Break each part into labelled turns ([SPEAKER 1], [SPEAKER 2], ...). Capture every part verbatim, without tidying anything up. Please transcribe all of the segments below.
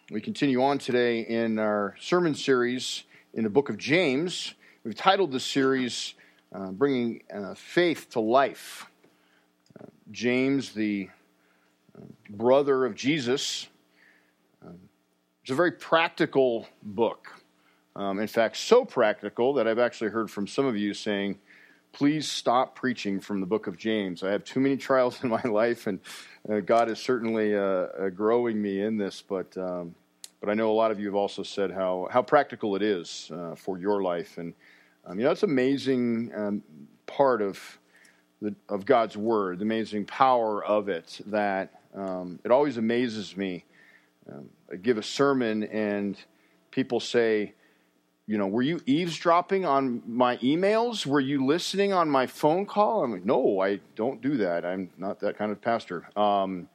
[SPEAKER 1] We continue on today in our sermon series in the book of James. We've titled this series, uh, Bringing uh, Faith to Life. Uh, James, the uh, brother of Jesus, um, it's a very practical book. Um, in fact, so practical that I've actually heard from some of you saying, please stop preaching from the book of James. I have too many trials in my life, and uh, God is certainly uh, uh, growing me in this, but um, but I know a lot of you have also said how, how practical it is uh, for your life. And um, you know, it's an amazing um, part of the, of God's Word, the amazing power of it, that um, it always amazes me. Um, I give a sermon, and people say, you know, were you eavesdropping on my emails? Were you listening on my phone call? I'm like, no, I don't do that. I'm not that kind of pastor. Um,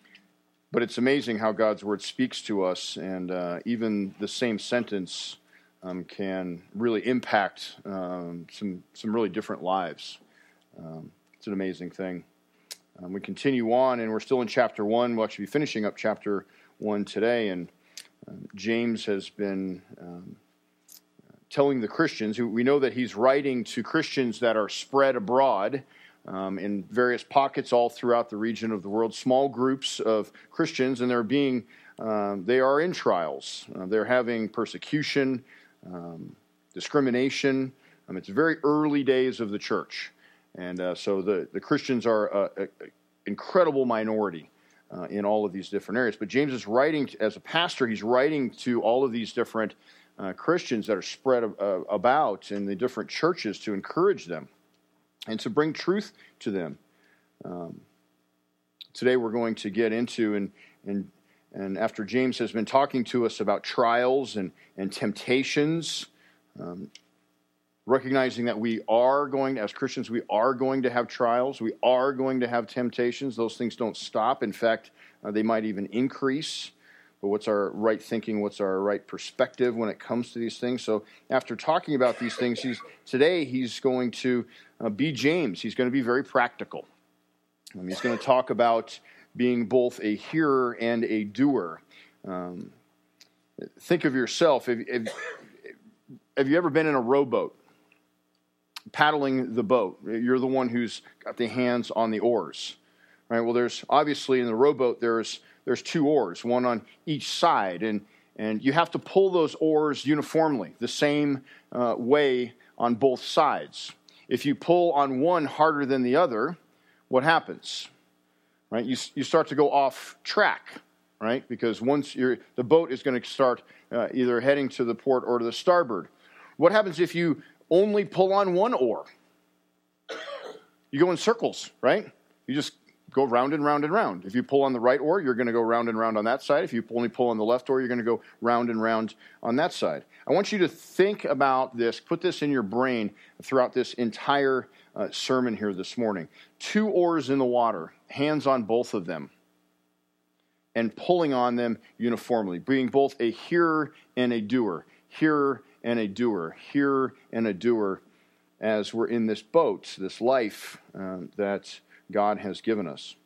[SPEAKER 1] but it's amazing how God's Word speaks to us, and uh, even the same sentence um, can really impact um, some some really different lives. Um, it's an amazing thing. Um, we continue on, and we're still in chapter one. We'll actually be finishing up chapter one today, and uh, James has been Um, telling the Christians, who we know that he's writing to Christians that are spread abroad um, in various pockets all throughout the region of the world, small groups of Christians, and they're being, um, they are in trials. Uh, they're having persecution, um, discrimination. Um, it's very early days of the church. And uh, so the, the Christians are an incredible minority uh, in all of these different areas. But James is writing, as a pastor, he's writing to all of these different Uh, Christians that are spread uh, about in the different churches to encourage them and to bring truth to them. Um, today we're going to get into, and and and after James has been talking to us about trials and, and temptations, um, recognizing that we are going, as Christians, we are going to have trials, we are going to have temptations. Those things don't stop. In fact, uh, they might even increase. But what's our right thinking? What's our right perspective when it comes to these things? So after talking about these things, he's, today he's going to uh, be James. He's going to be very practical. Um, he's going to talk about being both a hearer and a doer. Um, think of yourself. Have, have, have you ever been in a rowboat? Paddling the boat. You're the one who's got the hands on the oars. Right? Well, there's obviously in the rowboat, there's There's two oars, one on each side, and, and you have to pull those oars uniformly, the same uh, way on both sides. If you pull on one harder than the other, what happens? Right? You you start to go off track, right? Because once you're, the boat is going to start uh, either heading to the port or to the starboard. What happens if you only pull on one oar? You go in circles, right? You just go round and round and round. If you pull on the right oar, you're going to go round and round on that side. If you only pull on the left oar, you're going to go round and round on that side. I want you to think about this, put this in your brain throughout this entire uh, sermon here this morning. Two oars in the water, hands on both of them, and pulling on them uniformly, being both a hearer and a doer, hearer and a doer, hearer and a doer, as we're in this boat, this life um, that God has given us.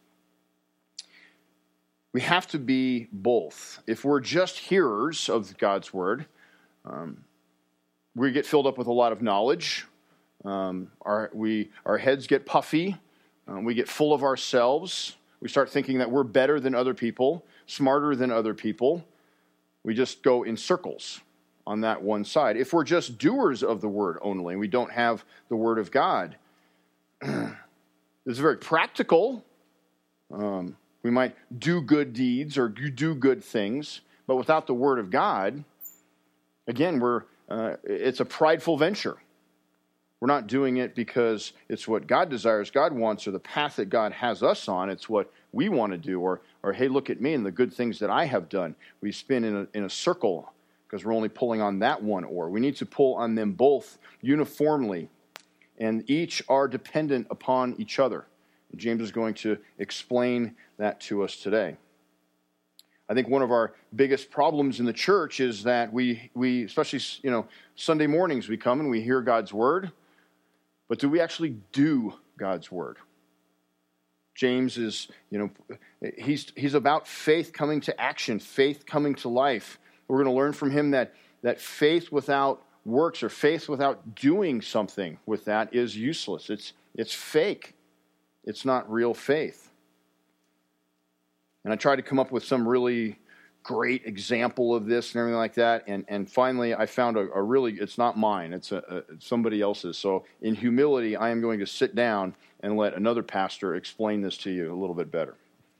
[SPEAKER 1] We have to be both. If we're just hearers of God's Word, um, we get filled up with a lot of knowledge. Um, our, we, our heads get puffy. Um, we get full of ourselves. We start thinking that we're better than other people, smarter than other people. We just go in circles on that one side. If we're just doers of the Word only, and we don't have the Word of God, it's very practical. Um, we might do good deeds or do good things, but without the Word of God, again, we're uh, it's a prideful venture. We're not doing it because it's what God desires, God wants, or the path that God has us on. It's what we want to do, or or hey, look at me and the good things that I have done. We spin in a, in a circle because we're only pulling on that one oar. We need to pull on them both uniformly, and each are dependent upon each other. James is going to explain that to us today. I think one of our biggest problems in the church is that we, we especially, you know, Sunday mornings we come and we hear God's Word, but do we actually do God's Word? James is, you know, he's he's about faith coming to action, faith coming to life. We're going to learn from him that that faith without works or faith without doing something with that is useless. It's it's fake. It's not real faith. And I tried to come up with some really great example of this and everything like that. And, and finally, I found a, a really, it's not mine, it's a, a, somebody else's. So in humility, I am going to sit down and let another pastor explain this to you a little bit better.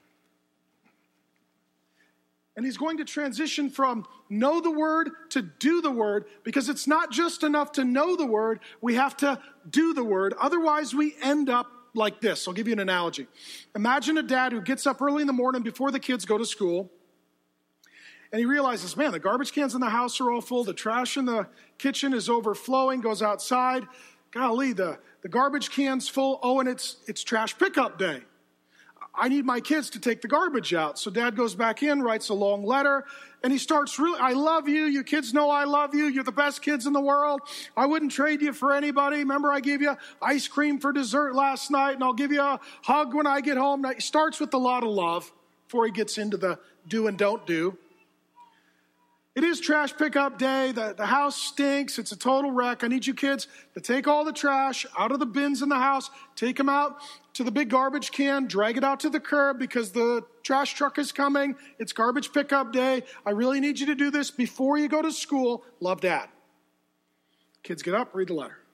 [SPEAKER 2] And he's going to transition from know the word to do the word, because it's not just enough to know the word, we have to do the word. Otherwise, we end up like this. I'll give you an analogy. Imagine a dad who gets up early in the morning before the kids go to school, and he realizes, man, the garbage cans in the house are all full, the trash in the kitchen is overflowing, goes outside. Golly, the, the garbage can's full. Oh, and it's it's trash pickup day. I need my kids to take the garbage out. So dad goes back in, writes a long letter, and he starts really, I love you. You kids know I love you. You're the best kids in the world. I wouldn't trade you for anybody. Remember, I gave you ice cream for dessert last night, and I'll give you a hug when I get home. Now, he starts with a lot of love before he gets into the do and don't do. It is trash pickup day. The, the house stinks. It's a total wreck. I need you kids to take all the trash out of the bins in the house, take them out to the big garbage can, drag it out to the curb because the trash truck is coming. It's garbage pickup day. I really need you to do this before you go to school. Love, Dad. Kids get up, read the letter.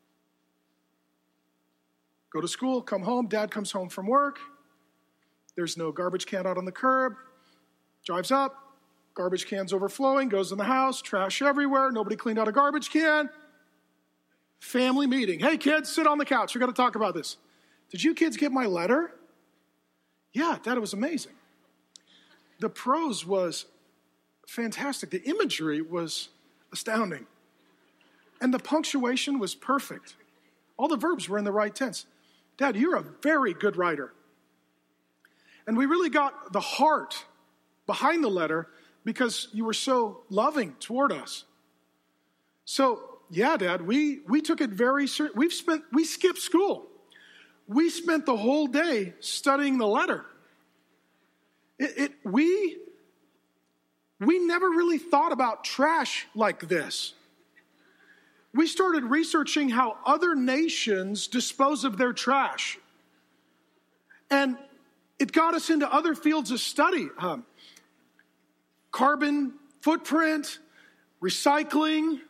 [SPEAKER 2] Go to school, come home. Dad comes home from work. There's no garbage can out on the curb. Drives up. Garbage can's overflowing, goes in the house, trash everywhere, nobody cleaned out a garbage can. Family meeting. Hey, kids, sit on the couch. We're going to talk about this. Did you kids get my letter? Yeah, Dad, it was amazing. The prose was fantastic. The imagery was astounding. And the punctuation was perfect. All the verbs were in the right tense. Dad, you're a very good writer. And we really got the heart behind the letter because you were so loving toward us. So, yeah, Dad, we, we took it very serious. We've spent, we skipped school. We spent the whole day studying the letter. It, it, we, we never really thought about trash like this. We started researching how other nations dispose of their trash. And it got us into other fields of study. Um, Carbon footprint, recycling.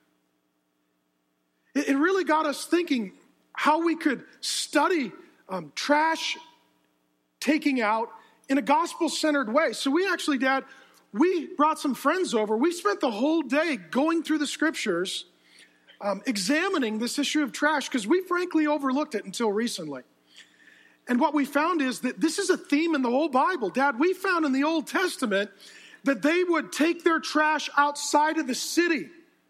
[SPEAKER 2] It, it really got us thinking how we could study um, trash taking out in a gospel-centered way. So we actually, Dad, we brought some friends over. We spent the whole day going through the scriptures, um, examining this issue of trash, because we frankly overlooked it until recently. And what we found is that this is a theme in the whole Bible. Dad, we found in the Old Testament that they would take their trash outside of the city.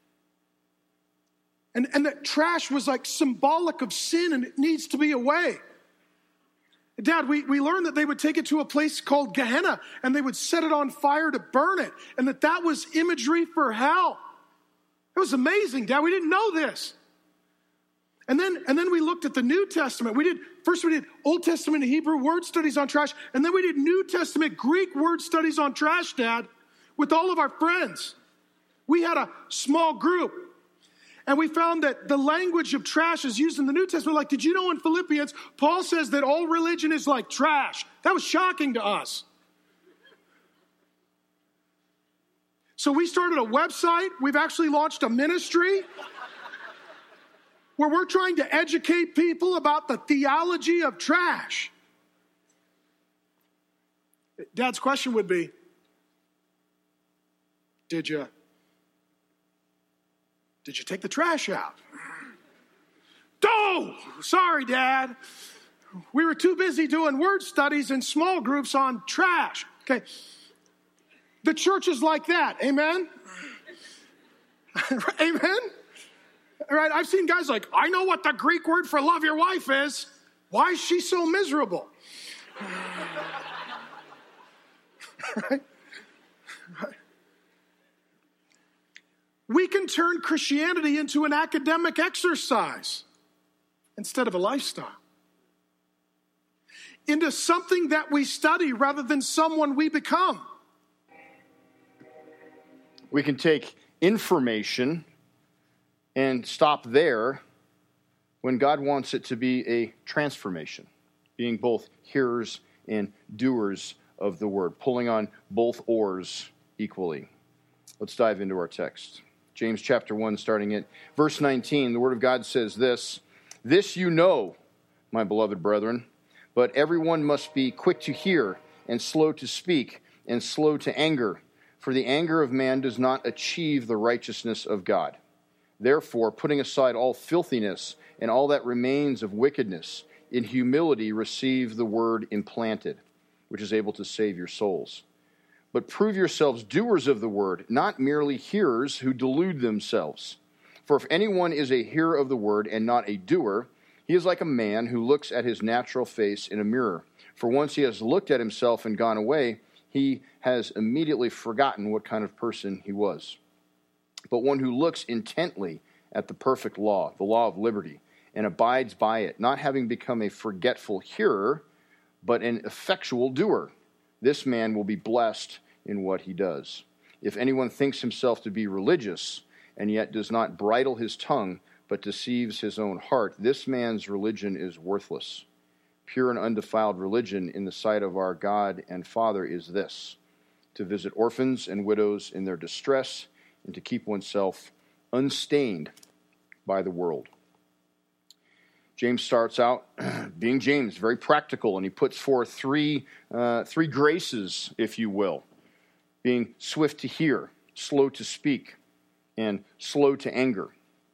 [SPEAKER 2] And, and that trash was like symbolic of sin and it needs to be away. Dad, we, we learned that they would take it to a place called Gehenna and they would set it on fire to burn it. And that that was imagery for hell. It was amazing, Dad. We didn't know this. And then, and then we looked at the New Testament. We did, first we did Old Testament and Hebrew word studies on trash, and then we did New Testament Greek word studies on trash, Dad, with all of our friends. We had a small group, and we found that the language of trash is used in the New Testament. Like, did you know in Philippians, Paul says that all religion is like trash? That was shocking to us. So we started a website. We've actually launched a ministry where we're trying to educate people about the theology of trash. Dad's question would be, did you, did you take the trash out? Oh, sorry, Dad. We were too busy doing word studies in small groups on trash. Okay. The church is like that. Amen? Amen? All right, I've seen guys like, I know what the Greek word for love your wife is. Why is she so miserable? Right? Right. We can turn Christianity into an academic exercise instead of a lifestyle. into something that we study rather than someone we become.
[SPEAKER 1] We can take information and stop there when God wants it to be a transformation, being both hearers and doers of the word, pulling on both oars equally. Let's dive into our text. James chapter one, starting at verse nineteen, the word of God says this, "This you know, my beloved brethren, but everyone must be quick to hear and slow to speak and slow to anger, for the anger of man does not achieve the righteousness of God. Therefore, putting aside all filthiness and all that remains of wickedness, in humility receive the word implanted, which is able to save your souls. But prove yourselves doers of the word, not merely hearers who delude themselves. For if anyone is a hearer of the word and not a doer, he is like a man who looks at his natural face in a mirror. For once he has looked at himself and gone away, he has immediately forgotten what kind of person he was. But one who looks intently at the perfect law, the law of liberty, and abides by it, not having become a forgetful hearer, but an effectual doer, this man will be blessed in what he does. If anyone thinks himself to be religious and yet does not bridle his tongue, but deceives his own heart, this man's religion is worthless. Pure and undefiled religion in the sight of our God and Father is this, to visit orphans and widows in their distress and to keep oneself unstained by the world." James starts out being James, very practical, and he puts forth three, uh, three graces, if you will, being swift to hear, slow to speak, and slow to anger.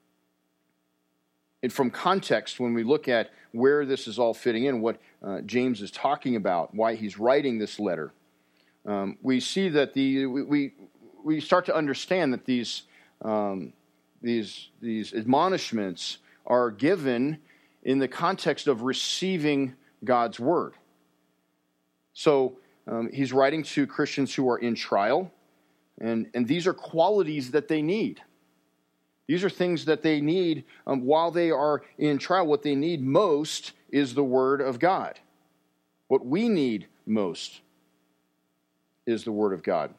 [SPEAKER 1] And from context, when we look at where this is all fitting in, what uh, James is talking about, why he's writing this letter, um, we see that the we we start to understand that these um, these these admonishments are given in the context of receiving God's word. So um, he's writing to Christians who are in trial, and, and these are qualities that they need. These are things that they need um, while they are in trial. What they need most is the word of God. What we need most is the word of God.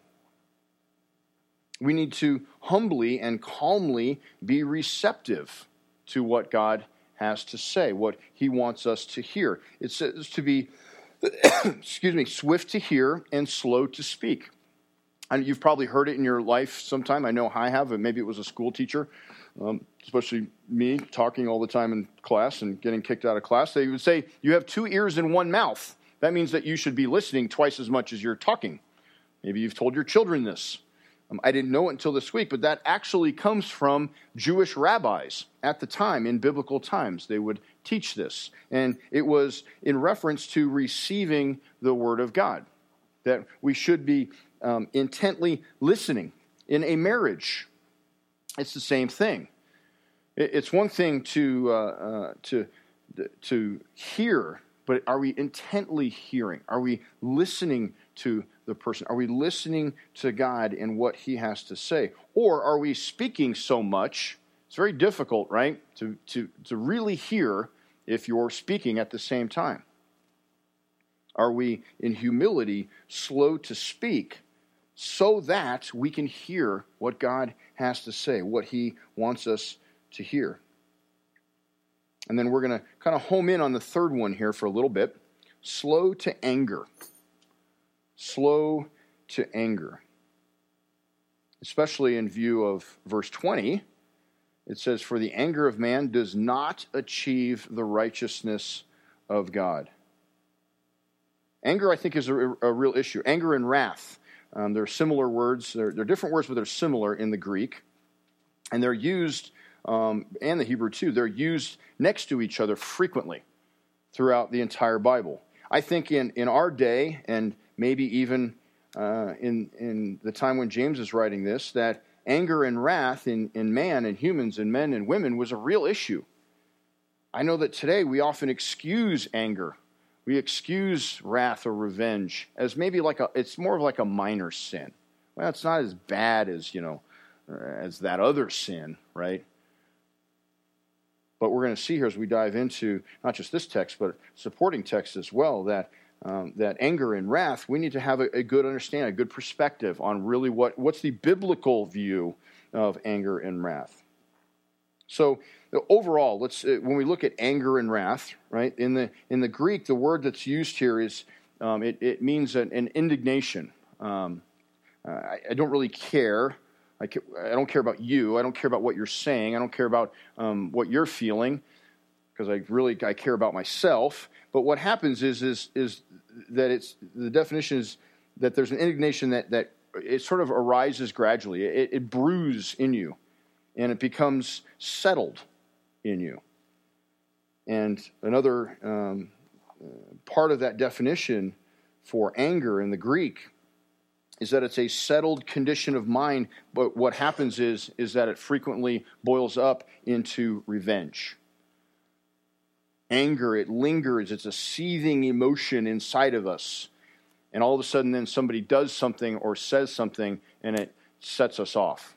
[SPEAKER 1] We need to humbly and calmly be receptive to what God has to say, what he wants us to hear. It says to be, excuse me, swift to hear and slow to speak. And you've probably heard it in your life sometime. I know I have, and maybe it was a school teacher, um, especially me, talking all the time in class and getting kicked out of class. They would say, you have two ears and one mouth. That means that you should be listening twice as much as you're talking. Maybe you've told your children this. Um, I didn't know it until this week, but that actually comes from Jewish rabbis at the time, in biblical times. They would teach this. And it was in reference to receiving the word of God, that we should be um, intently listening. In a marriage, it's the same thing. It's one thing to, uh, uh, to, to hear, but are we intently hearing? Are we listening to the person? Are we listening to God and what he has to say? Or are we speaking so much? It's very difficult, right, to, to, to really hear if you're speaking at the same time. Are we, in humility, slow to speak so that we can hear what God has to say, what he wants us to hear? And then we're going to kind of home in on the third one here for a little bit. Slow to anger. Slow to anger. Especially in view of verse twenty, it says, "For the anger of man does not achieve the righteousness of God." Anger, I think, is a, a real issue. Anger and wrath. Um, they're similar words. They're, they're different words, but they're similar in the Greek. And they're used, um, and the Hebrew too, they're used next to each other frequently throughout the entire Bible. I think in, in our day, and maybe even uh, in, in the time when James is writing this, that anger and wrath in, in man and humans and men and women was a real issue. I know that today we often excuse anger. We excuse wrath or revenge as maybe like a, it's more of like a minor sin. Well, it's not as bad as, you know, as that other sin, right? But we're going to see here as we dive into not just this text, but supporting texts as well, that um, that anger and wrath, we need to have a, a good understanding, a good perspective on really what, what's the biblical view of anger and wrath. So overall, let's when we look at anger and wrath, right? In the in the Greek, the word that's used here is um, it, it means an, an indignation. Um, I, I don't really care. I, I don't care about you. I don't care about what you're saying. I don't care about um, what you're feeling, because I really I care about myself. But what happens is is is that it's the definition is that there's an indignation that that it sort of arises gradually. It, it brews in you, and it becomes settled in you. And another um, part of that definition for anger in the Greek is that it's a settled condition of mind, but what happens is, is that it frequently boils up into revenge. Anger, it lingers, it's a seething emotion inside of us. And all of a sudden then somebody does something or says something and it sets us off.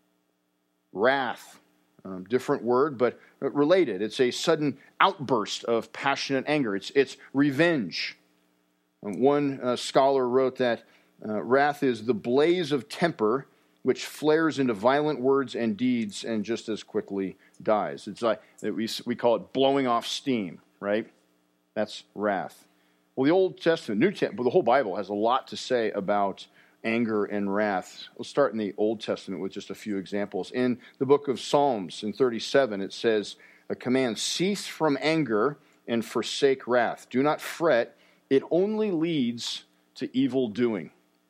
[SPEAKER 1] Wrath, um, different word, but related. It's a sudden outburst of passionate anger. It's, it's revenge. Um, one uh, scholar wrote that Uh, wrath is the blaze of temper which flares into violent words and deeds and just as quickly dies. It's like we we call it blowing off steam, right? That's wrath. Well, the Old Testament, New Testament, but the whole Bible has a lot to say about anger and wrath. We'll start in the Old Testament with just a few examples. In the book of Psalms, in thirty-seven, it says a command: cease from anger and forsake wrath. Do not fret; it only leads to evil doing.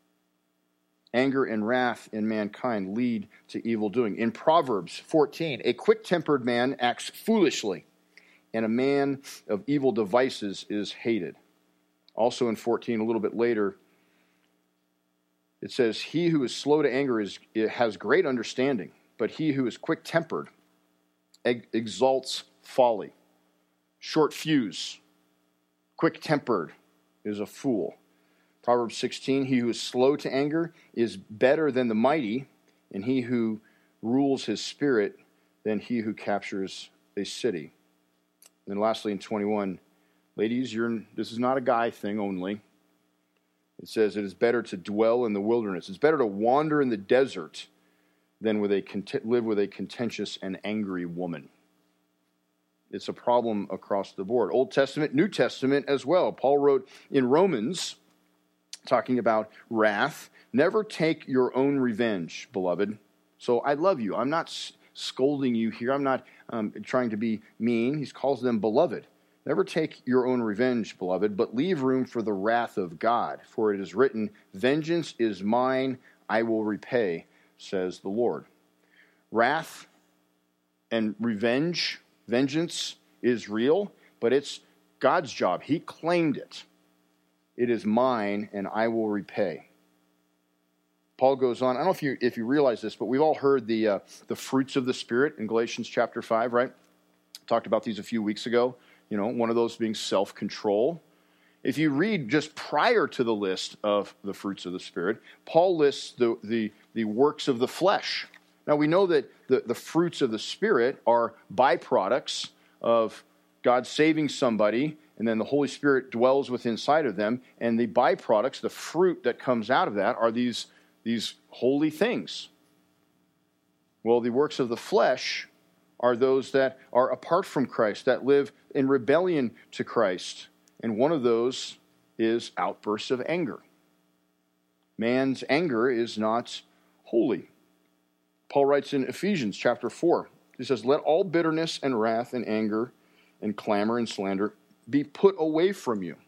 [SPEAKER 1] Anger and wrath in mankind lead to evil doing. In Proverbs fourteen, a quick-tempered man acts foolishly, and a man of evil devices is hated. Also in fourteen, a little bit later, it says, he who is slow to anger is, has great understanding, but he who is quick-tempered exalts folly. Short fuse, quick-tempered is a fool. Proverbs sixteen, he who is slow to anger is better than the mighty, and he who rules his spirit than he who captures a city. And then lastly in twenty-one, ladies, you're, this is not a guy thing only. It says it is better to dwell in the wilderness. It's better to wander in the desert than with a live with a contentious and angry woman. It's a problem across the board. Old Testament, New Testament as well. Paul wrote in Romans, talking about wrath, never take your own revenge, beloved. So I love you. I'm not scolding you here. I'm not um, trying to be mean. He calls them beloved. Never take your own revenge, beloved, but leave room for the wrath of God. For it is written, vengeance is mine, I will repay, says the Lord. Wrath and revenge, vengeance is real, but it's God's job. He claimed it. It is mine, and I will repay. Paul goes on. I don't know if you if you realize this, but we've all heard the uh, the fruits of the Spirit in Galatians chapter five, right? Talked about these a few weeks ago. You know, one of those being self-control. If you read just prior to the list of the fruits of the Spirit, Paul lists the the, the works of the flesh. Now, we know that the, the fruits of the Spirit are byproducts of God saving somebody, and then the Holy Spirit dwells within inside of them, and the byproducts, the fruit that comes out of that, are these, these holy things. Well, the works of the flesh are those that are apart from Christ, that live in rebellion to Christ. And one of those is outbursts of anger. Man's anger is not holy. Paul writes in Ephesians chapter four, he says, let all bitterness and wrath and anger and clamor and slander be put away from you,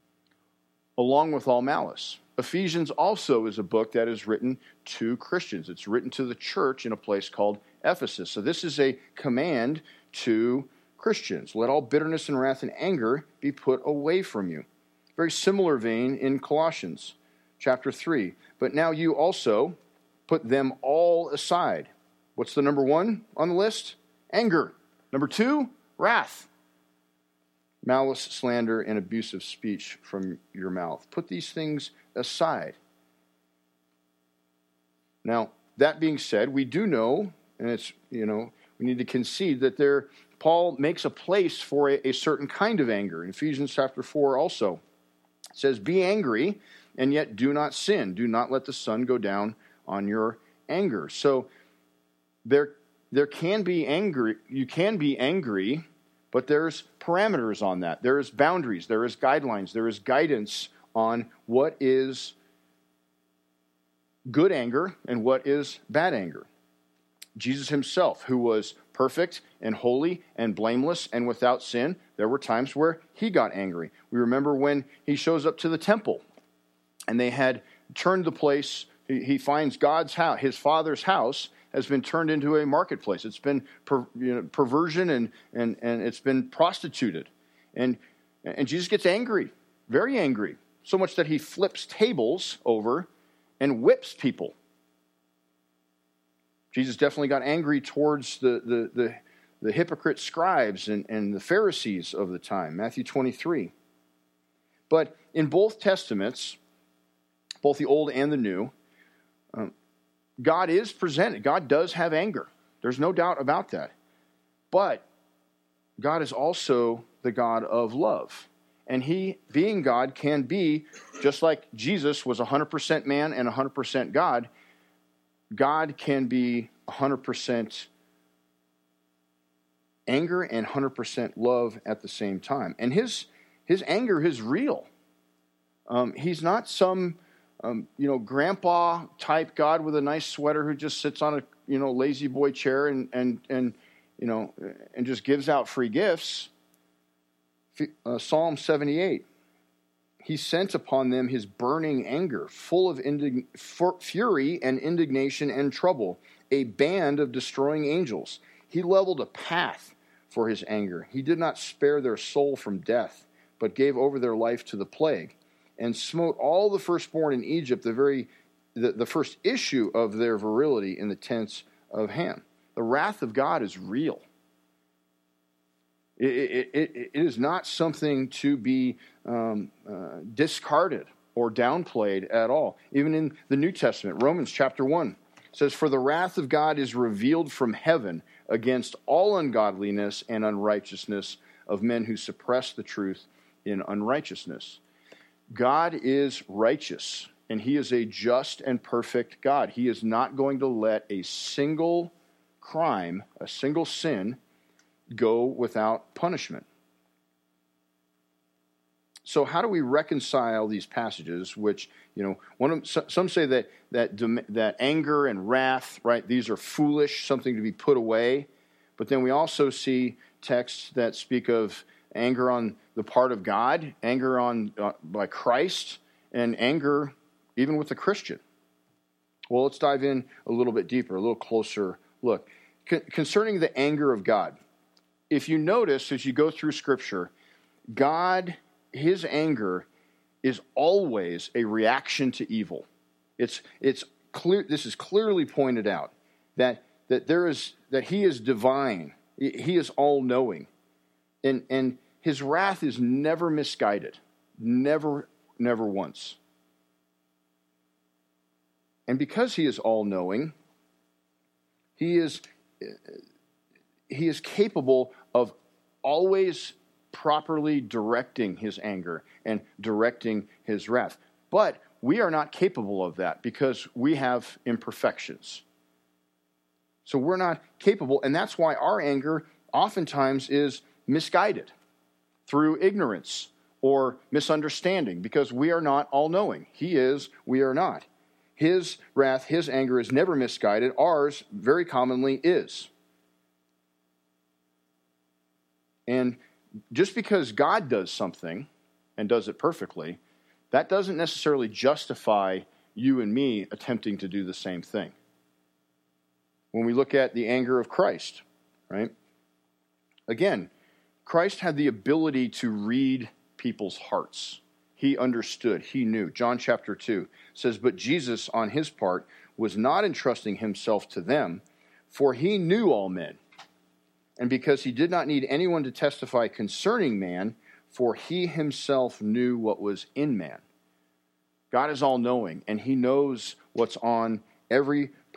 [SPEAKER 1] along with all malice. Ephesians also is a book that is written to Christians. It's written to the church in a place called Ephesus. So this is a command to Christians. Let all bitterness and wrath and anger be put away from you. Very similar vein in Colossians chapter three. But now you also put them all aside. What's the number one on the list? Anger. Number two, wrath. Malice, slander, and abusive speech from your mouth. Put these things aside. Now, that being said, we do know, and it's, you know, We need to concede that there, Paul makes a place for a, a certain kind of anger. In Ephesians chapter four also, it says, be angry, and yet do not sin. Do not let the sun go down on your anger. So there, there can be angry, you can be angry, but there's parameters on that. There is boundaries, there is guidelines, there is guidance on what is good anger and what is bad anger. Jesus himself, who was perfect and holy and blameless and without sin, there were times where he got angry. We remember when he shows up to the temple and they had turned the place, he, he finds God's house, his Father's house has been turned into a marketplace. It's been per, you know, perversion and, and, and it's been prostituted. And, and Jesus gets angry, very angry, so much that he flips tables over and whips people. Jesus definitely got angry towards the, the, the, the hypocrite scribes and, and the Pharisees of the time, Matthew twenty-three. But in both Testaments, both the Old and the New, um, God is presented. God does have anger. There's no doubt about that. But God is also the God of love. And he, being God, can be, just like Jesus was one hundred percent man and one hundred percent God, God can be one hundred percent anger and one hundred percent love at the same time. And his his anger is real. Um, he's not some um, you know grandpa type God with a nice sweater who just sits on a you know lazy boy chair and and and you know and just gives out free gifts. Uh, Psalm seventy-eight. He sent upon them his burning anger, full of indig- fury and indignation and trouble, a band of destroying angels. He leveled a path for his anger. He did not spare their soul from death, but gave over their life to the plague, and smote all the firstborn in Egypt, the very the, the first issue of their virility in the tents of Ham. The wrath of God is real. It, it, it, it is not something to be um, uh, discarded or downplayed at all. Even in the New Testament, Romans chapter one says, "For the wrath of God is revealed from heaven against all ungodliness and unrighteousness of men who suppress the truth in unrighteousness." God is righteous, and he is a just and perfect God. He is not going to let a single crime, a single sin, go without punishment. So how do we reconcile these passages, which, you know, one of, some say that that that anger and wrath, right, these are foolish, something to be put away. But then we also see texts that speak of anger on the part of God, anger on uh, by Christ, and anger even with the Christian. Well, let's dive in a little bit deeper, a little closer look. C- concerning the anger of God, if you notice as you go through Scripture, God, his anger is always a reaction to evil. It's it's clear. This is clearly pointed out that that there is that he is divine. He is all-knowing, and and his wrath is never misguided, never never once. And because he is all-knowing, he is. He is capable of always properly directing his anger and directing his wrath. But we are not capable of that because we have imperfections. So we're not capable, and that's why our anger oftentimes is misguided through ignorance or misunderstanding, because we are not all-knowing. He is, we are not. His wrath, his anger is never misguided. Ours very commonly is. And just because God does something and does it perfectly, that doesn't necessarily justify you and me attempting to do the same thing. When we look at the anger of Christ, right? Again, Christ had the ability to read people's hearts. He understood. He knew. John chapter two says, "But Jesus, on his part, was not entrusting himself to them, for he knew all men. And because he did not need anyone to testify concerning man, for he himself knew what was in man." God is all-knowing, and he knows what's on every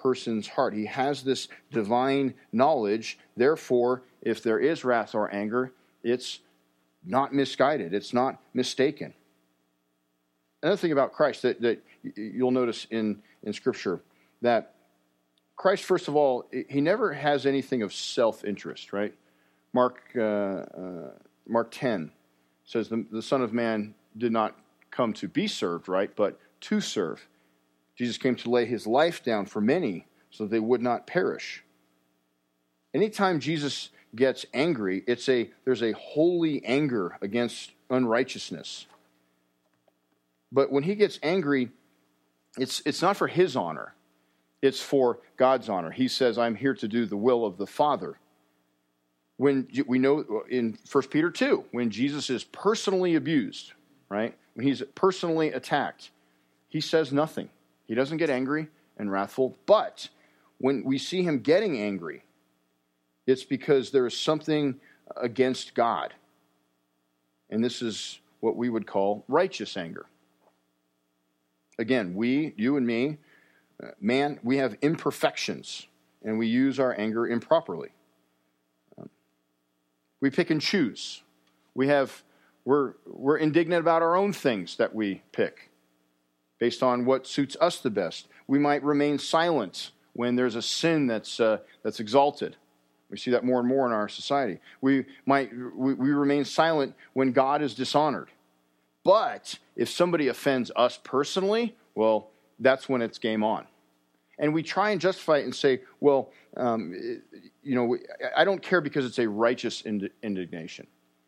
[SPEAKER 1] person's heart. He has this divine knowledge. Therefore, if there is wrath or anger, it's not misguided. It's not mistaken. Another thing about Christ that, that you'll notice in, in Scripture, that Christ, first of all, he never has anything of self-interest, right? Mark uh, uh, Mark ten says the, the Son of Man did not come to be served, right, but to serve. Jesus came to lay his life down for many so that they would not perish. Anytime Jesus gets angry, it's a there's a holy anger against unrighteousness. But when he gets angry, it's it's not for his honor. It's for God's honor. He says, I'm here to do the will of the Father. When we know in First Peter two, when Jesus is personally abused, right? When he's personally attacked, he says nothing. He doesn't get angry and wrathful. But when we see him getting angry, it's because there is something against God. And this is what we would call righteous anger. Again, we, you and me, uh, man, we have imperfections, and we use our anger improperly. Um, we pick and choose. We have, we're, we're indignant about our own things that we pick based on what suits us the best. We might remain silent when there's a sin that's uh, that's exalted. We see that more and more in our society. We might we, we remain silent when God is dishonored. But if somebody offends us personally, well, that's when it's game on. And we try and justify it and say, well, um, you know, I don't care because it's a righteous ind- indignation.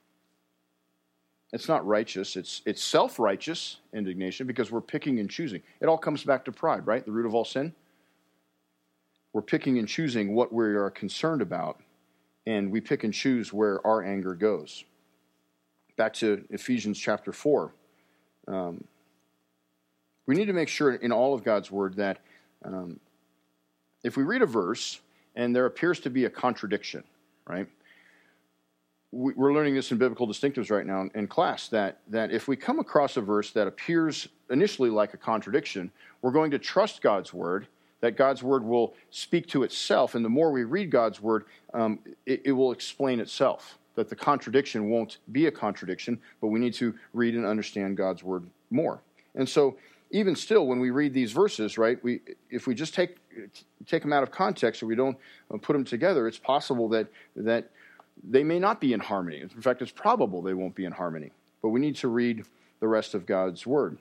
[SPEAKER 1] It's not righteous. It's it's self-righteous indignation because we're picking and choosing. It all comes back to pride, right? The root of all sin. We're picking and choosing what we are concerned about, and we pick and choose where our anger goes. Back to Ephesians chapter four. Um, we need to make sure in all of God's word that um, if we read a verse and there appears to be a contradiction, right? We're learning this in biblical distinctives right now in class, that, that if we come across a verse that appears initially like a contradiction, we're going to trust God's word, that God's word will speak to itself, and the more we read God's word, um, it, it will explain itself, that the contradiction won't be a contradiction, but we need to read and understand God's word more. And so even still, when we read these verses, right, we if we just take take them out of context or we don't put them together, it's possible that that they may not be in harmony. In fact, it's probable they won't be in harmony. But we need to read the rest of God's word.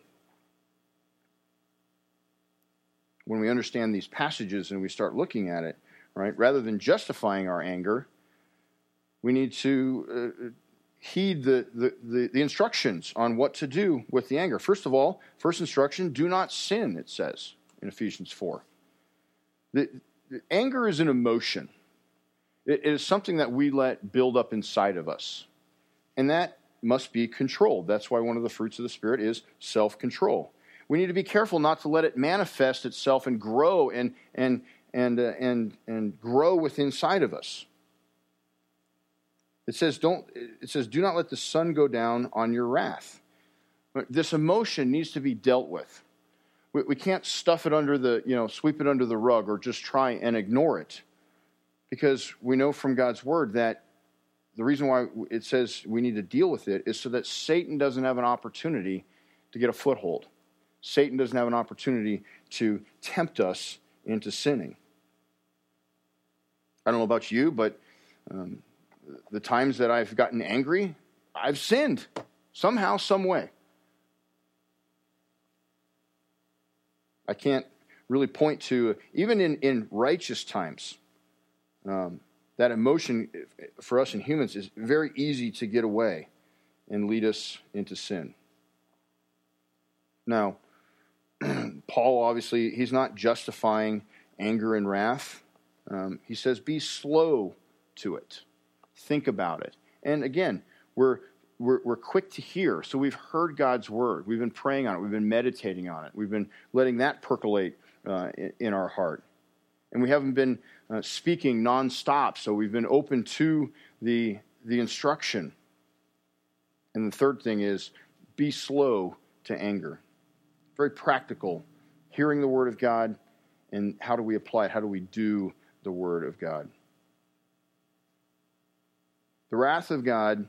[SPEAKER 1] When we understand these passages and we start looking at it, right, rather than justifying our anger, we need to uh, heed the, the, the, the instructions on what to do with the anger. First of all, first instruction, do not sin, it says in Ephesians four. The, the anger is an emotion. It is something that we let build up inside of us. And that must be controlled. That's why one of the fruits of the Spirit is self-control. We need to be careful not to let it manifest itself and grow and and and uh, and and grow within inside of us. It says, "Don't." It says, "Do not let the sun go down on your wrath." This emotion needs to be dealt with. We, we can't stuff it under the, you know, sweep it under the rug or just try and ignore it. Because we know from God's word that the reason why it says we need to deal with it is so that Satan doesn't have an opportunity to get a foothold. Satan doesn't have an opportunity to tempt us into sinning. I don't know about you, but um, the times that I've gotten angry, I've sinned somehow, some way. I can't really point to, even in, in righteous times, Um, that emotion for us in humans is very easy to get away and lead us into sin. Now, Paul obviously, he's not justifying anger and wrath. Um, he says, be slow to it. Think about it. And again, we're, we're we're quick to hear. So we've heard God's word. We've been praying on it. We've been meditating on it. We've been letting that percolate uh, in, in our heart. And we haven't been uh, speaking nonstop, so we've been open to the, the instruction. And the third thing is, be slow to anger. Very practical, hearing the word of God And how do we apply it? How do we do the Word of God? The wrath of God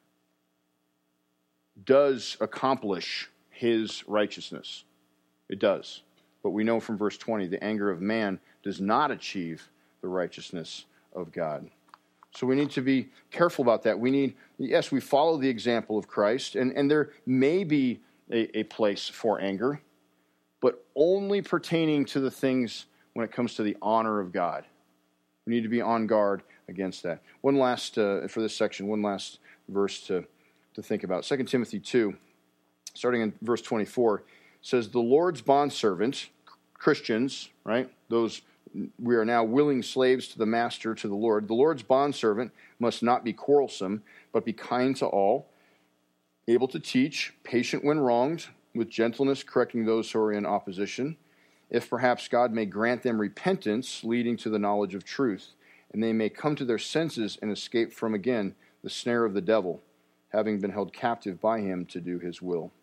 [SPEAKER 1] does accomplish his righteousness. It does. But we know from verse twenty, the anger of man does not achieve the righteousness of God. So we need to be careful about that. We need, yes, we follow the example of Christ, and, and there may be a, a place for anger, but only pertaining to the things when it comes to the honor of God. We need to be on guard against that. One last, uh, for this section, one last verse to, to think about. Second Timothy two, starting in verse twenty-four, says, the Lord's bondservants, Christians, right, those we are now willing slaves to the master, to the Lord. The Lord's bondservant must not be quarrelsome, but be kind to all, able to teach, patient when wronged, with gentleness correcting those who are in opposition, if perhaps God may grant them repentance, leading to the knowledge of truth, and they may come to their senses and escape from, again, the snare of the devil, having been held captive by him to do his will.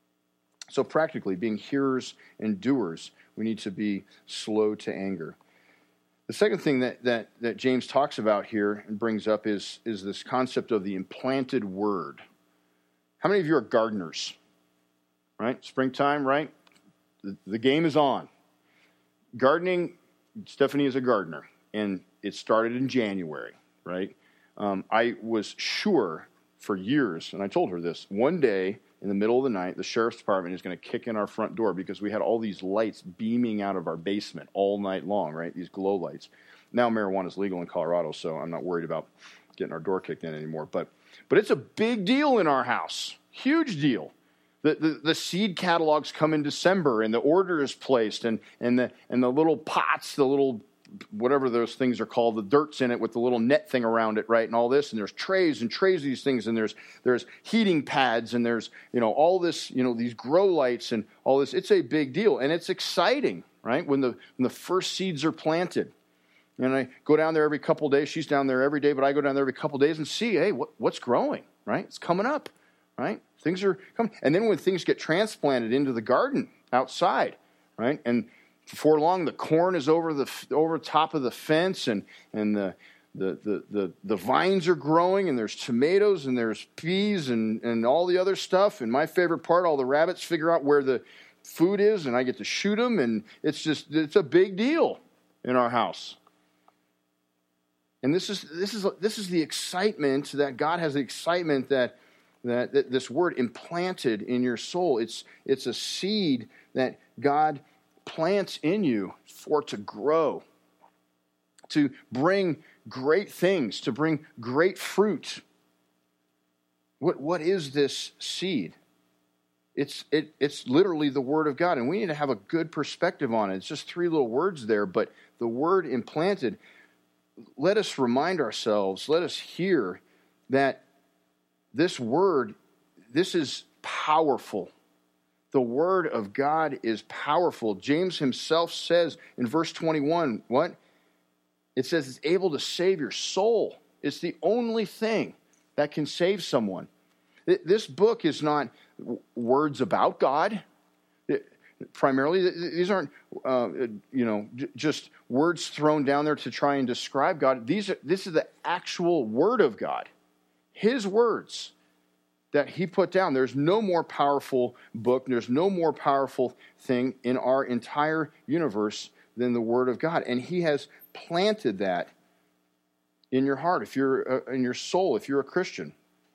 [SPEAKER 1] So practically, being hearers and doers, we need to be slow to anger. The second thing that, that, that James talks about here and brings up is, is this concept of the implanted word. How many of you are gardeners? Right? Springtime, right? The, the game is on. Gardening, Stephanie is a gardener, and it started in January, right? Um, I was sure for years, and I told her this, one day in the middle of the night, the sheriff's department is going to kick in our front door because we had all these lights beaming out of our basement all night long, right? These glow lights. Now marijuana is legal in Colorado, so I'm not worried about getting our door kicked in anymore. But but it's a big deal in our house. Huge deal. The, the, the seed catalogs come in December, and the order is placed, and, and, the, and the little pots, the little, whatever those things are called, the dirt's in it with the little net thing around it, right, and all this, and there's trays and trays of these things, and there's there's heating pads, and there's, you know, all this, you know, these grow lights and all this. It's a big deal, and it's exciting, right, when the when the first seeds are planted. And I go down there every couple of days. She's down there every day, but I go down there every couple of days and see, hey, what, what's growing, right? It's coming up, right? Things are coming. And then when things get transplanted into the garden outside, right, and before long, the corn is over the over top of the fence, and and the the the the, the vines are growing, and there's tomatoes, and there's peas, and, and all the other stuff. And my favorite part, all the rabbits figure out where the food is, and I get to shoot them, and it's just it's a big deal in our house. And this is this is this is the excitement that God has, the excitement that that, that this word implanted in your soul. It's it's a seed that God plants in you for to grow, to bring great things, to bring great fruit. What what is this seed? It's it it's literally the Word of God, and we need to have a good perspective on it. It's just three little words there, but the word implanted. Let us remind ourselves, let us hear that this word, this is powerful. The word of God is powerful. James himself says in verse twenty-one, what? It says it's able to save your soul. It's the only thing that can save someone. This book is not words about God. Primarily, these aren't, uh, you know, j- just words thrown down there to try and describe God. These are, this is the actual Word of God, His words that He put down. There's no more powerful book, there's no more powerful thing in our entire universe than the Word of God. And He has planted that in your heart, if you're uh, in your soul, if you're a Christian.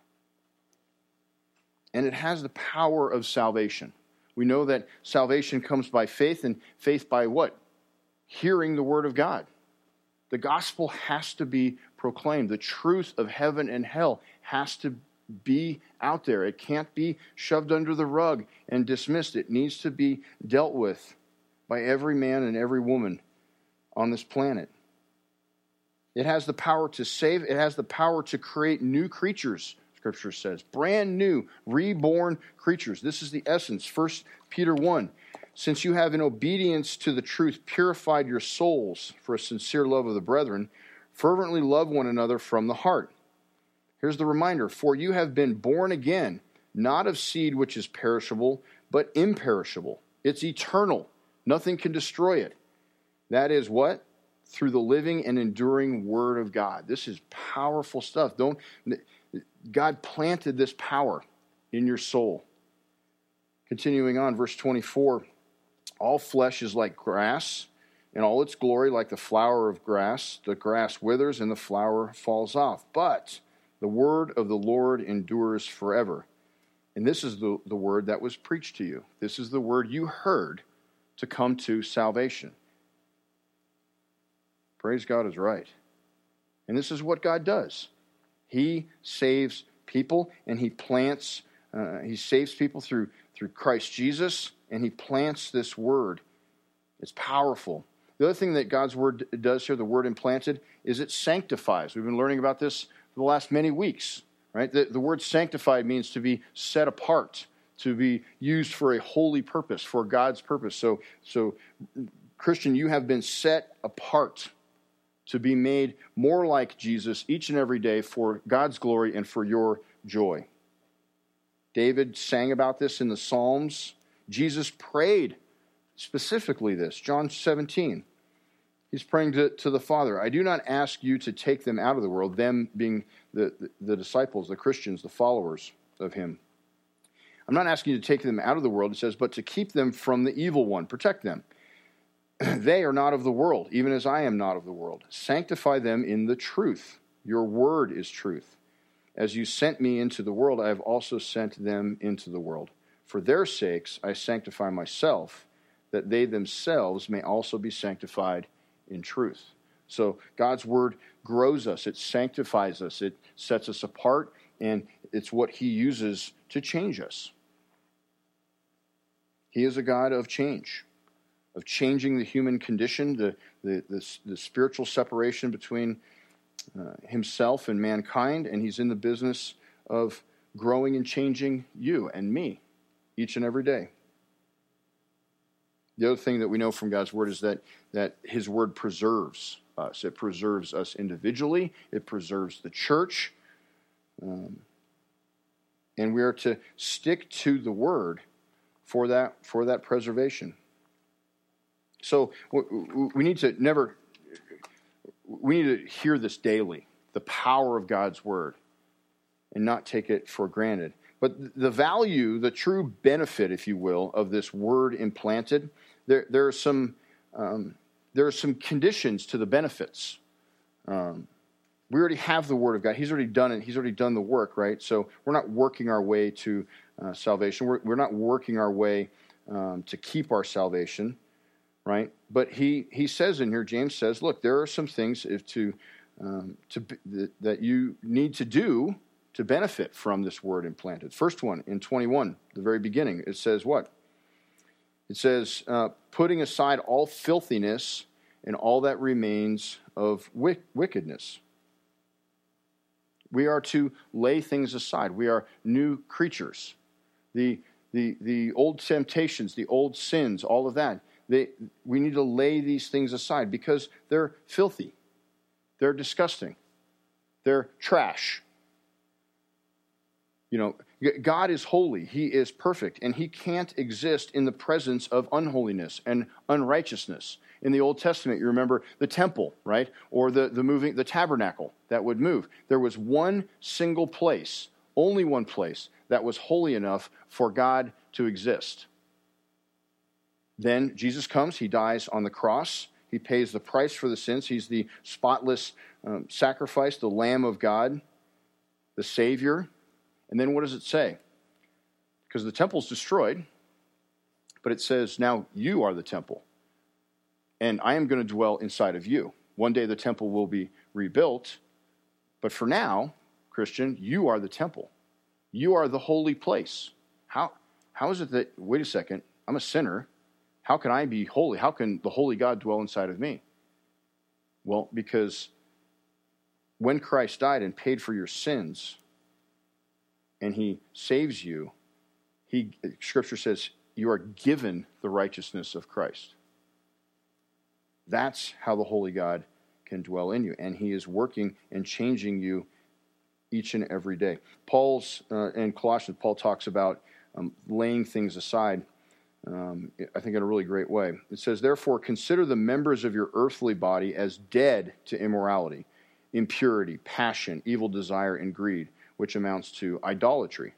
[SPEAKER 1] And it has the power of salvation. We know that salvation comes by faith, and faith by what? Hearing the word of God. The gospel has to be proclaimed. The truth of heaven and hell has to be out there. It can't be shoved under the rug and dismissed. It needs to be dealt with by every man and every woman on this planet. It has the power to save. It has the power to create new creatures. Scripture says, brand new, reborn creatures. This is the essence. First Peter one, since you have in obedience to the truth purified your souls for a sincere love of the brethren, fervently love one another from the heart. Here's the reminder, for you have been born again, not of seed which is perishable, but imperishable. It's eternal. Nothing can destroy it. That is what? Through the living and enduring Word of God. This is powerful stuff. Don't God planted this power in your soul. Continuing on, verse twenty-four, all flesh is like grass, and all its glory like the flower of grass. The grass withers and the flower falls off. But the word of the Lord endures forever. And this is the, the word that was preached to you. This is the word you heard to come to salvation. Praise God is right. And this is what God does. He saves people, and he plants, uh, he saves people through, through Christ Jesus, and he plants this word. It's powerful. The other thing that God's word does here, the word implanted, is it sanctifies. We've been learning about this for the last many weeks, right? The, the word sanctified means to be set apart, to be used for a holy purpose, for God's purpose. So, so Christian, you have been set apart to be made more like Jesus each and every day for God's glory and for your joy. David sang about this in the Psalms. Jesus prayed specifically this. John seventeen. He's praying to, to the Father. I do not ask you to take them out of the world, them being the, the, the disciples, the Christians, the followers of him. I'm not asking you to take them out of the world, it says, but to keep them from the evil one. Protect them. They are not of the world, even as I am not of the world. Sanctify them in the truth. Your word is truth. As you sent me into the world, I have also sent them into the world. For their sakes I sanctify myself, that they themselves may also be sanctified in truth. So God's word grows us. It sanctifies us. It sets us apart, and it's what he uses to change us. He is a God of change, of changing the human condition, the, the, the, the spiritual separation between uh, himself and mankind, and he's in the business of growing and changing you and me each and every day. The other thing that we know from God's word is that, that his word preserves us. It preserves us individually. It preserves the church. Um, and we are to stick to the word for that, for that preservation. So we need to never, we need to hear this daily, the power of God's word, and not take it for granted. But the value, the true benefit, if you will, of this word implanted, there, there are some um, there are some conditions to the benefits. Um, we already have the word of God. He's already done it. He's already done the work, right? So we're not working our way to uh, salvation. We're, we're not working our way um, to keep our salvation, right? But he he says in here, James says, look, there are some things if to um, to that you need to do to benefit from this word implanted. First one, in twenty-one, the very beginning, it says what? It says, uh, putting aside all filthiness and all that remains of wick- wickedness. We are to lay things aside. We are new creatures. The, the, the old temptations, the old sins, all of that, they, we need to lay these things aside because they're filthy. They're disgusting. They're trash. You know, God is holy. He is perfect, and he can't exist in the presence of unholiness and unrighteousness. In the Old Testament, you remember the temple, right? Or the, the moving, the tabernacle that would move. There was one single place, only one place, that was holy enough for God to exist. Then Jesus comes, he dies on the cross. He pays the price for the sins. He's the spotless um, sacrifice, the Lamb of God, the Savior. And then what does it say? Because the temple's destroyed, but it says, now you are the temple. And I am going to dwell inside of you. One day the temple will be rebuilt. But for now, Christian, you are the temple. You are the holy place. How, how is it that, wait a second, I'm a sinner. How can I be holy? How can the holy God dwell inside of me? Well, because when Christ died and paid for your sins, and he saves you, he, Scripture says, you are given the righteousness of Christ. That's how the Holy God can dwell in you. And he is working and changing you each and every day. Paul's, uh, in Colossians, Paul talks about um, laying things aside. um, I think in a really great way. It says, therefore, consider the members of your earthly body as dead to immorality, impurity, passion, evil desire, and greed, which amounts to idolatry.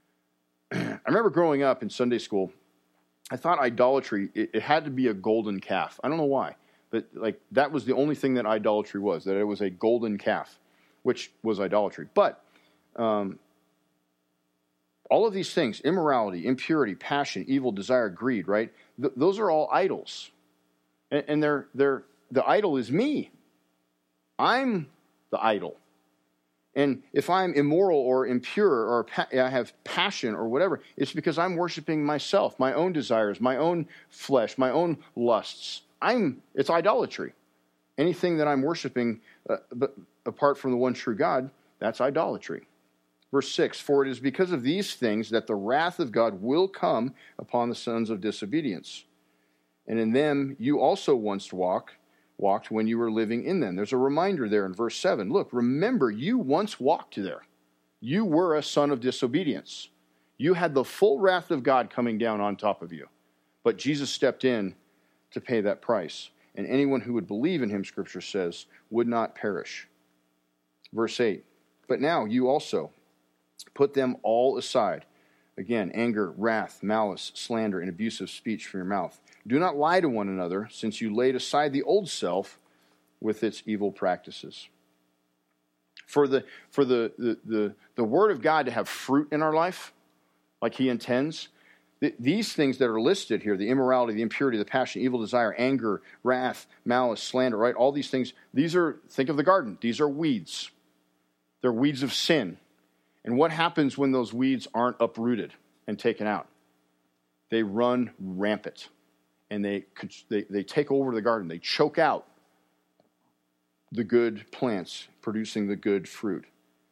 [SPEAKER 1] I remember growing up in Sunday school, I thought idolatry, it, it had to be a golden calf. I don't know why, but like that was the only thing that idolatry was, that it was a golden calf, which was idolatry. But um, all of these things, immorality, impurity, passion, evil desire, greed, right? Th- those are all idols. And, and they're, they're, the idol is me. I'm the idol. And if I'm immoral or impure or pa- I have passion or whatever, it's because I'm worshiping myself, my own desires, my own flesh, my own lusts. I'm, it's idolatry. Anything that I'm worshiping uh, but apart from the one true God, that's idolatry. Verse six, for it is because of these things that the wrath of God will come upon the sons of disobedience. And in them you also once walk, walked when you were living in them. There's a reminder there in verse seven. Look, remember, you once walked there. You were a son of disobedience. You had the full wrath of God coming down on top of you. But Jesus stepped in to pay that price. And anyone who would believe in him, Scripture says, would not perish. Verse eight, but now you also put them all aside. Again, anger, wrath, malice, slander, and abusive speech from your mouth. Do not lie to one another, since you laid aside the old self with its evil practices. For the for the the the, the Word of God to have fruit in our life, like He intends, th- these things that are listed here, the immorality, the impurity, the passion, evil desire, anger, wrath, malice, slander, right? All these things, these are, think of the garden, these are weeds. They're weeds of sin. And what happens when those weeds aren't uprooted and taken out? They run rampant, and they, they, they take over the garden. They choke out the good plants producing the good fruit.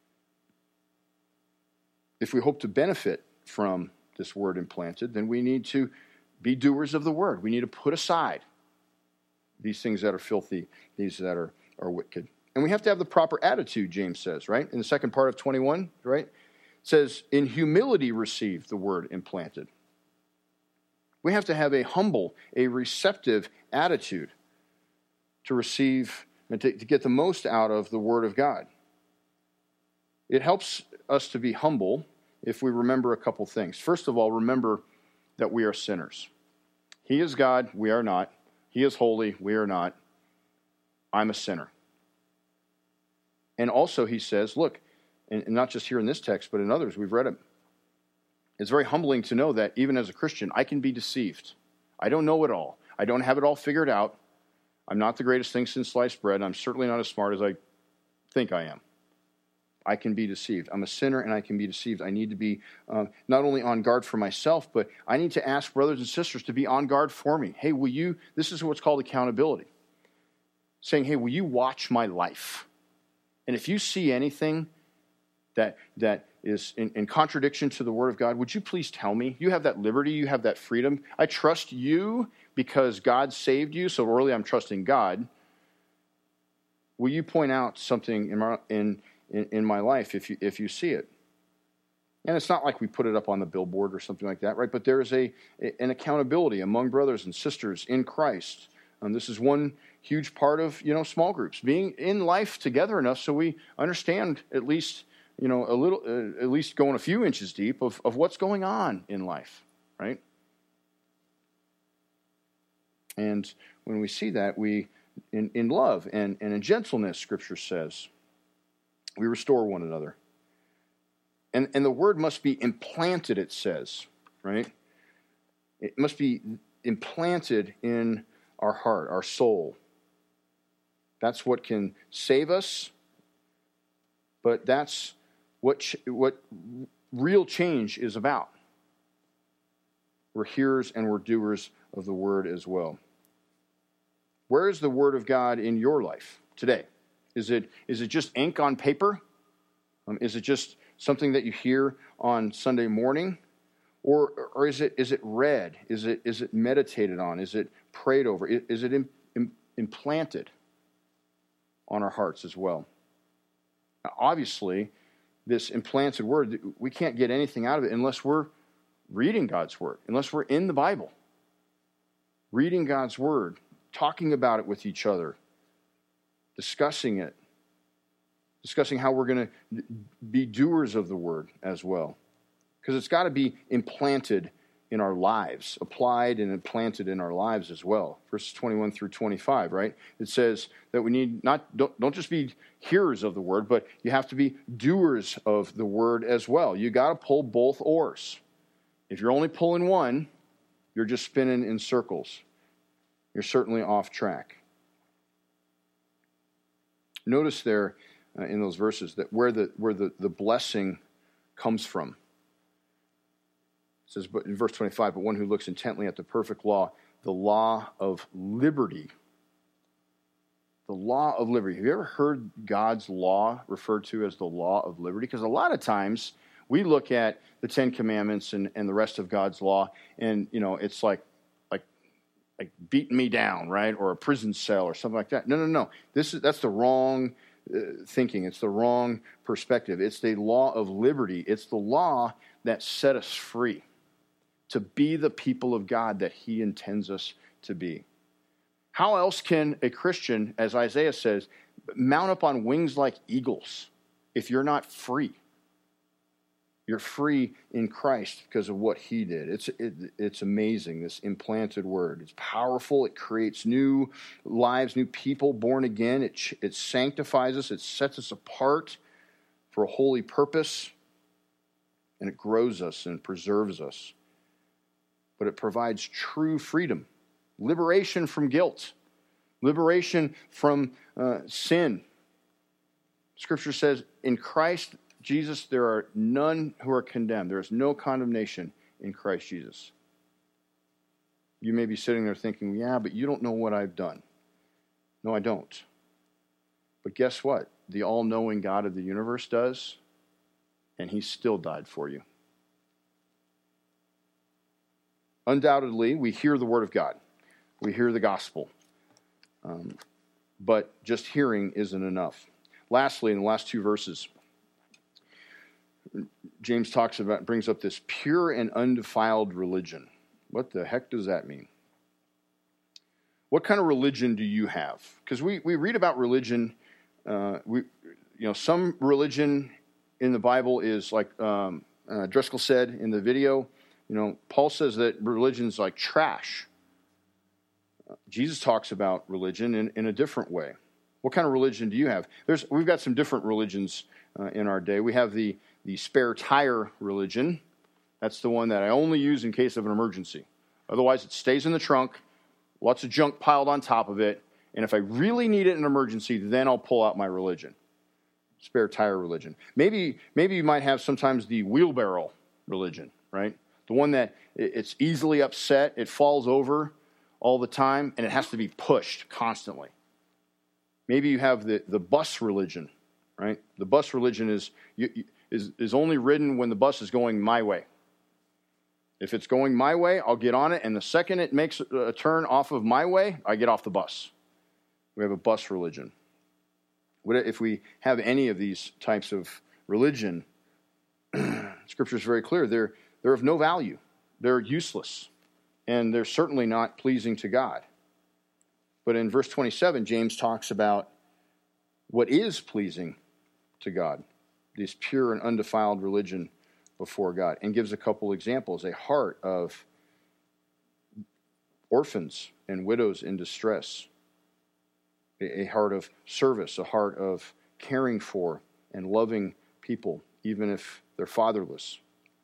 [SPEAKER 1] If we hope to benefit from this word implanted, then we need to be doers of the word. We need to put aside these things that are filthy, these that are, are wicked. And we have to have the proper attitude, James says, right? In the second part of twenty-one, right? It says, in humility receive the word implanted. We have to have a humble, a receptive attitude to receive and to, to get the most out of the word of God. It helps us to be humble if we remember a couple things. First of all, remember that we are sinners. He is God, we are not. He is holy, we are not. I'm a sinner. And also he says, look, and not just here in this text, but in others, we've read it. It's very humbling to know that even as a Christian, I can be deceived. I don't know it all. I don't have it all figured out. I'm not the greatest thing since sliced bread. I'm certainly not as smart as I think I am. I can be deceived. I'm a sinner and I can be deceived. I need to be um, not only on guard for myself, but I need to ask brothers and sisters to be on guard for me. Hey, will you, this is what's called accountability. Saying, hey, will you watch my life? And if you see anything that that is in, in contradiction to the Word of God, would you please tell me? You have that liberty. You have that freedom. I trust you because God saved you. So really, I'm trusting God. Will you point out something in my, in, in, in my life if you if you see it? And it's not like we put it up on the billboard or something like that, right? But there is a, a an accountability among brothers and sisters in Christ. And this is one huge part of, you know, small groups, being in life together enough so we understand at least, you know, a little, uh, at least going a few inches deep of, of what's going on in life, right? And when we see that, we, in, in love and, and in gentleness, Scripture says, we restore one another. And, and the word must be implanted, it says, right? It must be implanted in our heart, our soul. That's what can save us, but that's what ch- what real change is about. We're hearers and we're doers of the word as well. Where is the word of God in your life today? Is it is it just ink on paper? Um, is it just something that you hear on Sunday morning? Or or is it is it read? Is it is it meditated on? Is it prayed over? Is it im, im, implanted on our hearts as well? Now, obviously, this implanted word, we can't get anything out of it unless we're reading God's word, unless we're in the Bible, reading God's word, talking about it with each other, discussing it, discussing how we're going to be doers of the word as well. Because it's got to be implanted in our lives, applied and implanted in our lives as well. Verses twenty-one through twenty-five, right? It says that we need not, don't, don't just be hearers of the word, but you have to be doers of the word as well. You got to pull both oars. If you're only pulling one, you're just spinning in circles. You're certainly off track. Notice there uh, in those verses that where the where the, the blessing comes from. It says, but in verse twenty-five, but one who looks intently at the perfect law, the law of liberty. The law of liberty. Have you ever heard God's law referred to as the law of liberty? Because a lot of times we look at the Ten Commandments and, and the rest of God's law, and you know, it's like like like beating me down, right? Or a prison cell or something like that. No, no, no. This is that's the wrong uh, thinking. It's the wrong perspective. It's the law of liberty. It's the law that set us free to be the people of God that he intends us to be. How else can a Christian, as Isaiah says, mount up on wings like eagles if you're not free? You're free in Christ because of what he did. It's it, it's amazing, this implanted word. It's powerful. It creates new lives, new people born again. It, it sanctifies us. It sets us apart for a holy purpose. And it grows us and preserves us. But it provides true freedom, liberation from guilt, liberation from uh, sin. Scripture says, in Christ Jesus, there are none who are condemned. There is no condemnation in Christ Jesus. You may be sitting there thinking, yeah, but you don't know what I've done. No, I don't. But guess what? The all-knowing God of the universe does, and he still died for you. Undoubtedly, we hear the word of God. We hear the gospel. Um, but just hearing isn't enough. Lastly, in the last two verses, James talks about, brings up this pure and undefiled religion. What the heck does that mean? What kind of religion do you have? Because we, we read about religion. Uh, we, you know, some religion in the Bible is like um, uh, Driscoll said in the video. You know, Paul says that religion's like trash. Uh, Jesus talks about religion in, in a different way. What kind of religion do you have? There's, we've got some different religions uh, in our day. We have the, the spare tire religion. That's the one that I only use in case of an emergency. Otherwise, it stays in the trunk, lots of junk piled on top of it, and if I really need it in an emergency, then I'll pull out my religion. Spare tire religion. Maybe, maybe you might have sometimes the wheelbarrow religion, right? The one that it's easily upset, it falls over all the time, and it has to be pushed constantly. Maybe you have the, the bus religion, right? The bus religion is, is, is only ridden when the bus is going my way. If it's going my way, I'll get on it, and the second it makes a turn off of my way, I get off the bus. We have a bus religion. What if we have any of these types of religion? Scripture is very clear. They're They're of no value. They're useless. And they're certainly not pleasing to God. But in verse twenty-seven, James talks about what is pleasing to God. This pure and undefiled religion before God. And gives a couple examples. A heart of orphans and widows in distress. A heart of service. A heart of caring for and loving people, even if they're fatherless.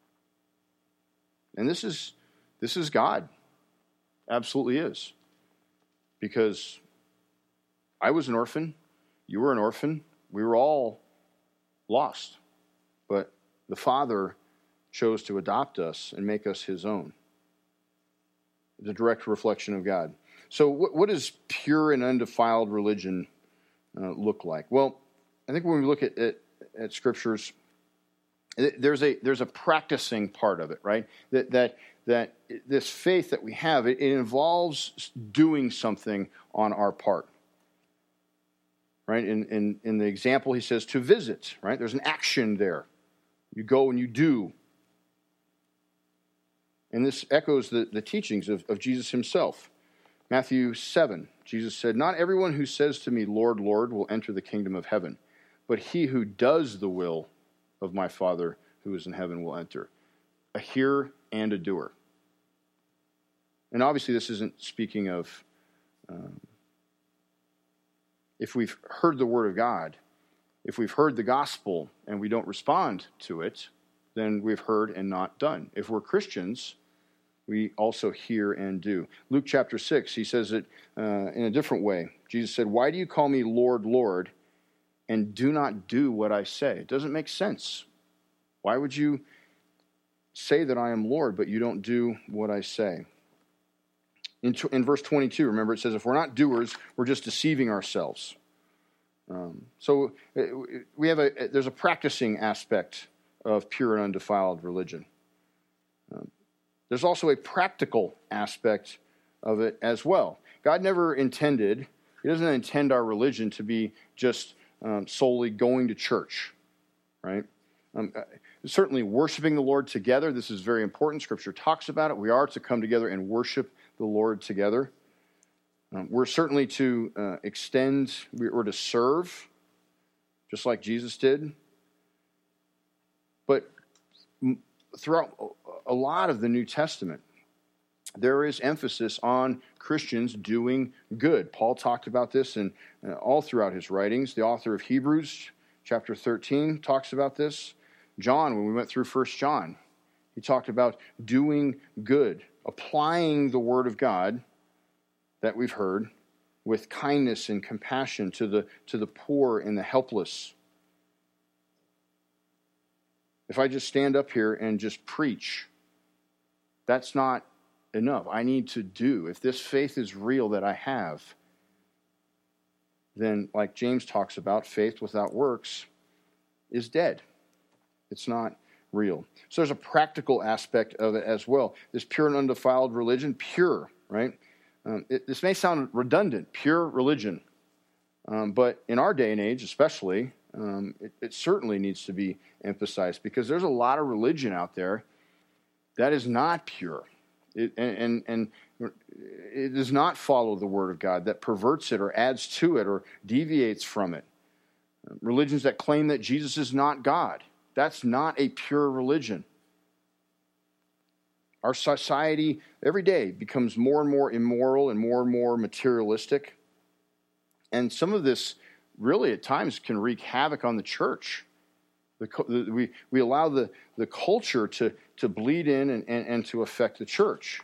[SPEAKER 1] And this is this is God. Absolutely is. Because I was an orphan. You were an orphan. We were all lost. But the Father chose to adopt us and make us his own. The direct reflection of God. So what, what does pure and undefiled religion uh, look like? Well, I think when we look at, at, at scriptures, There's a there's a practicing part of it, right? That that that this faith that we have, it, it involves doing something on our part, right? In, in in the example, he says to visit, right? There's an action there. You go and you do. And this echoes the, the teachings of, of Jesus himself. Matthew seven, Jesus said, "Not everyone who says to me, 'Lord, Lord,' will enter the kingdom of heaven, but he who does the will of my Father who is in heaven will enter." A hearer and a doer. And obviously this isn't speaking of um, if we've heard the word of God, if we've heard the gospel and we don't respond to it, then we've heard and not done. If we're Christians, we also hear and do. Luke chapter six, he says it uh, in a different way. Jesus said, "Why do you call me Lord, Lord, and do not do what I say?" It doesn't make sense. Why would you say that I am Lord, but you don't do what I say? In, in verse twenty-two, remember, it says, if we're not doers, we're just deceiving ourselves. Um, so we have a there's a practicing aspect of pure and undefiled religion. Um, there's also a practical aspect of it as well. God never intended, he doesn't intend our religion to be just um, solely going to church, right? Um, certainly worshiping the Lord together, this is very important. Scripture talks about it. We are to come together and worship the Lord together. Um, we're certainly to uh, extend, we're to serve, just like Jesus did. But throughout a lot of the New Testament, there is emphasis on Christians doing good. Paul talked about this in, uh, all throughout his writings. The author of Hebrews, chapter thirteen, talks about this. John, when we went through First John, he talked about doing good, applying the word of God that we've heard with kindness and compassion to the, to the poor and the helpless. If I just stand up here and just preach, that's not enough. I need to do. If this faith is real that I have, then like James talks about, faith without works is dead. It's not real. So there's a practical aspect of it as well. This pure and undefiled religion, pure, right? Um, it, this may sound redundant, pure religion. Um, but in our day and age especially, um, it, it certainly needs to be emphasized because there's a lot of religion out there that is not pure. It, and, and, and it does not follow the word of God, that perverts it or adds to it or deviates from it. Religions that claim that Jesus is not God. That's not a pure religion. Our society every day becomes more and more immoral and more and more materialistic. And some of this really at times can wreak havoc on the church. The, the, we, we allow the, the culture to, to bleed in and, and, and to affect the church.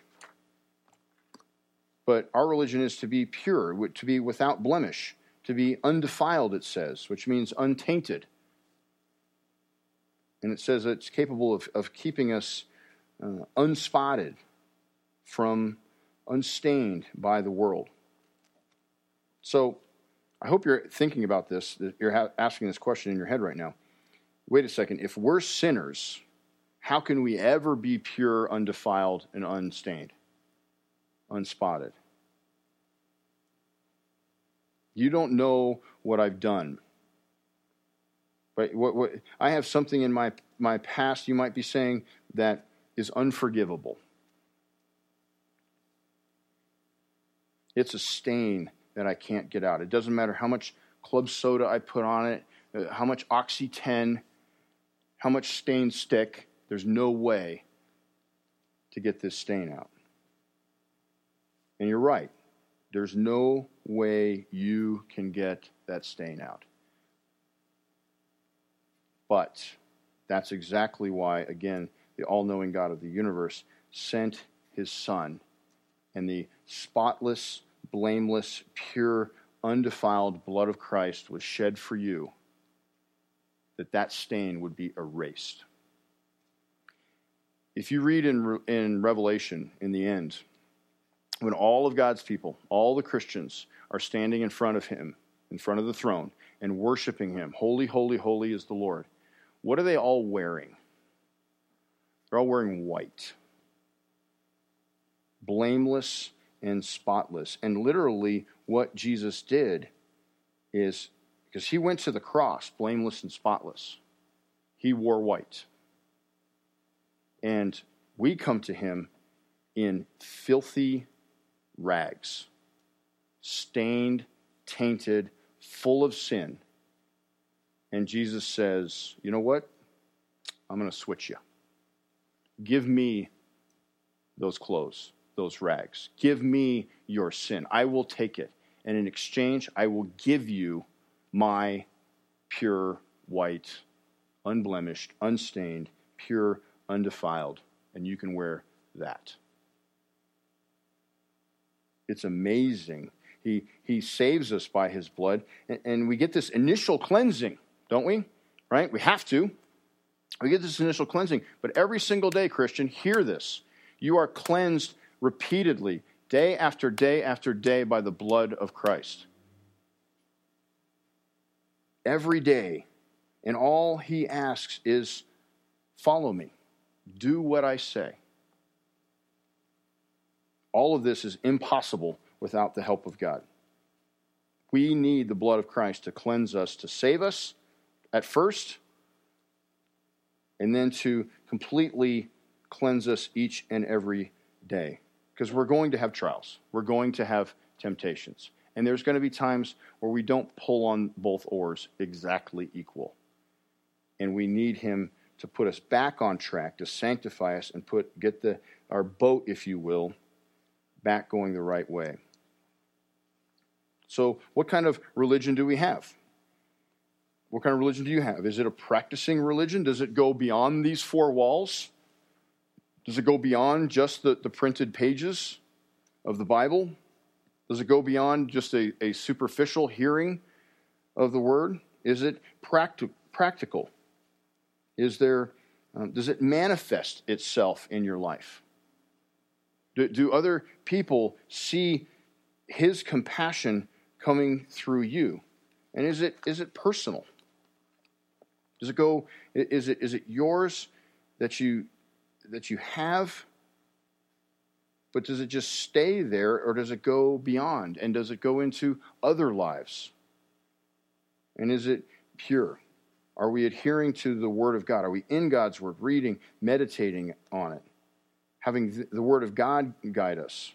[SPEAKER 1] But our religion is to be pure, to be without blemish, to be undefiled, it says, which means untainted. And it says it's capable of, of keeping us uh, unspotted from, unstained by the world. So I hope you're thinking about this, that you're ha- asking this question in your head right now. Wait a second, if we're sinners, how can we ever be pure, undefiled, and unstained, unspotted? You don't know what I've done. But what, what, I have something in my, my past, you might be saying, that is unforgivable. It's a stain that I can't get out. It doesn't matter how much club soda I put on it, uh, how much Oxy ten, how much stain stick. There's no way to get this stain out. And you're right. There's no way you can get that stain out. But that's exactly why, again, the all-knowing God of the universe sent his Son, and the spotless, blameless, pure, undefiled blood of Christ was shed for you, that that stain would be erased. If you read in, in Revelation, in the end, when all of God's people, all the Christians, are standing in front of him, in front of the throne, and worshiping him, holy, holy, holy is the Lord, what are they all wearing? They're all wearing white. Blameless and spotless. And literally what Jesus did is, because he went to the cross blameless and spotless, he wore white. And we come to him in filthy rags. stained, tainted, full of sin. And Jesus says, you know what? I'm going to switch you. Give me those clothes, those rags. Give me your sin. I will take it. And in exchange, I will give you my pure, white, unblemished, unstained, pure, undefiled. And you can wear that. It's amazing. He, he saves us by his blood. And, and we get this initial cleansing, don't we? Right? We have to. We get this initial cleansing. But every single day, Christian, hear this. You are cleansed repeatedly, day after day after day, by the blood of Christ. Every day. And all he asks is, follow me. Do what I say. All of this is impossible without the help of God. We need the blood of Christ to cleanse us, to save us at first, and then to completely cleanse us each and every day. Because we're going to have trials. We're going to have temptations. And there's going to be times where we don't pull on both oars exactly equal. And we need him to put us back on track, to sanctify us and put get the our boat, if you will, back going the right way. So what kind of religion do we have? What kind of religion do you have? Is it a practicing religion? Does it go beyond these four walls? Does it go beyond just the, the printed pages of the Bible? Does it go beyond just a, a superficial hearing of the word? Is it practi- practical? Is there, um, does it manifest itself in your life? Do, do other people see his compassion coming through you? And is it is it personal? Does it go? Is it is it yours that you that you have? But does it just stay there, or does it go beyond? And does it go into other lives? And is it pure? Are we adhering to the Word of God? Are we in God's Word, reading, meditating on it, having the Word of God guide us?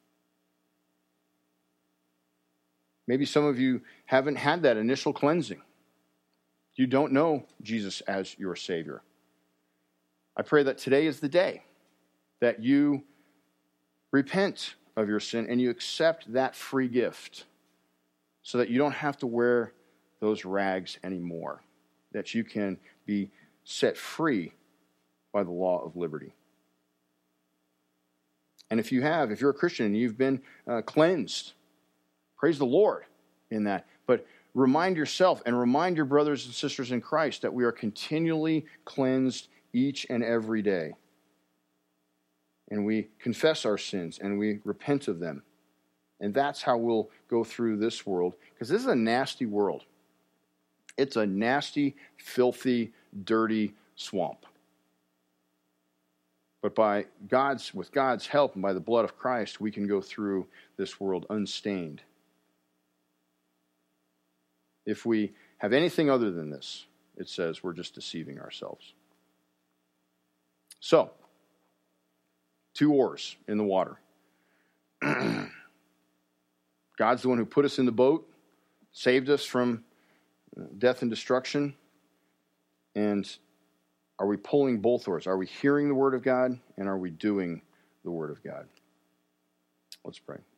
[SPEAKER 1] Maybe some of you haven't had that initial cleansing. You don't know Jesus as your Savior. I pray that today is the day that you repent of your sin and you accept that free gift so that you don't have to wear those rags anymore, that you can be set free by the law of liberty. And if you have, if you're a Christian and you've been uh, cleansed, praise the Lord in that. But remind yourself and remind your brothers and sisters in Christ that we are continually cleansed each and every day. And we confess our sins and we repent of them. And that's how we'll go through this world. Because this is a nasty world. It's a nasty, filthy, dirty swamp. But by God's, with God's help and by the blood of Christ, we can go through this world unstained. If we have anything other than this, it says we're just deceiving ourselves. So, two oars in the water. God's the one who put us in the boat, saved us from death and destruction. And are we pulling both oars? Are we hearing the Word of God? And are we doing the Word of God? Let's pray.